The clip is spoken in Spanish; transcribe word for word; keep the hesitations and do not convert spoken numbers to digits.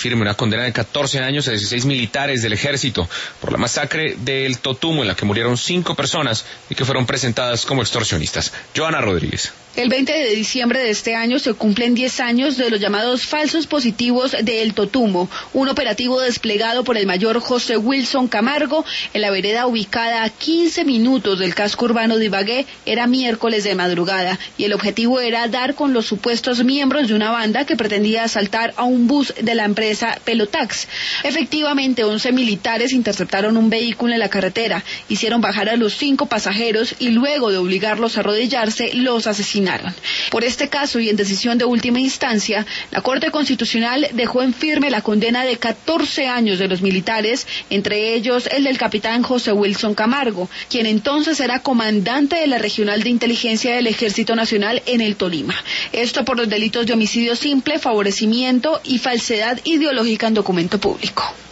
firme una condena de catorce años a dieciséis militares del ejército por la masacre del Totumo, en la que murieron cinco personas y que fueron presentadas como extorsionistas. Joana Rodríguez. El veinte de diciembre de este año se cumplen diez años de los llamados falsos positivos de El Totumo, un operativo desplegado por el mayor José Wilson Camargo en la vereda ubicada a quince minutos del casco urbano de Ibagué. Era miércoles de madrugada y el objetivo era dar con los supuestos miembros de una banda que pretendía asaltar a un bus de la empresa Pelotax. Efectivamente, once militares interceptaron un vehículo en la carretera, hicieron bajar a los cinco pasajeros y luego de obligarlos a arrodillarse, los asesinaron. Por este caso y en decisión de última instancia, la Corte Constitucional dejó en firme la condena de catorce años de los militares, entre ellos el del capitán José Wilson Camargo, quien entonces era comandante de la Regional de Inteligencia del Ejército Nacional en el Tolima. Esto por los delitos de homicidio simple, favorecimiento y falsedad ideológica en documento público.